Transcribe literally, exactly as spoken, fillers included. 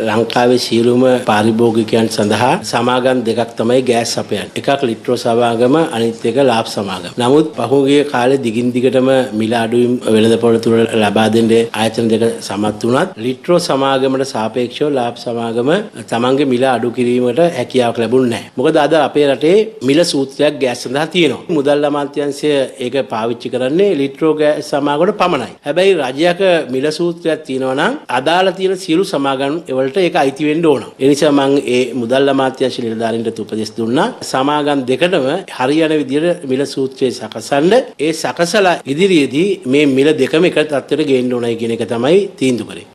ලංකාවේ සියලුම පාරිභෝගිකයන් සඳහා සමාගම් දෙකක් තමයි ගෑස් සපයන්නේ. එකක් ලිට්‍රෝ සමාගම, අනිත් එක ලාබ් සමාගම. නමුත් පහුගිය කාලේ දිගින් දිගටම මිල අඩුවීම් වෙළඳපොළ තුල ලබා දෙන්න ආයතන දෙක සමත් වුණත් ලිට්‍රෝ සමාගමට සාපේක්ෂව ලාබ් සමාගම තමන්ගේ මිල අඩු කිරීමට හැකියාවක් ලැබුණේ නැහැ. මොකද අද අපේ රටේ මිල සූත්‍රයක් ගෑස් සඳහා තියෙනවා. මුදල් අමාත්‍යාංශය ඒක පාවිච්චි කරන්නේ ලිට්‍රෝ ගෑස් සමාගමකට පමණයි. හැබැයි රජයක මිල සූත්‍රයක් තියෙනවා නම් අදාළ තියෙන සියලු සමාගම් වලට ඒක අයිති වෙන්න ඕන. ඒ නිසා මම ඒ මුදල් අමාත්‍යාංශ නිලධාරීන්ට උපදෙස් දුන්නා. සමාගම් දෙකටම හරියන විදිහට මිල සූත්‍රය සකසන්න. ඒ සකසලා ඉදිරියේදී මේ මිල දෙකම එක තත්ත්වයට ගේන්න ඕනයි කියන එක තමයි තීන්දුව කරේ.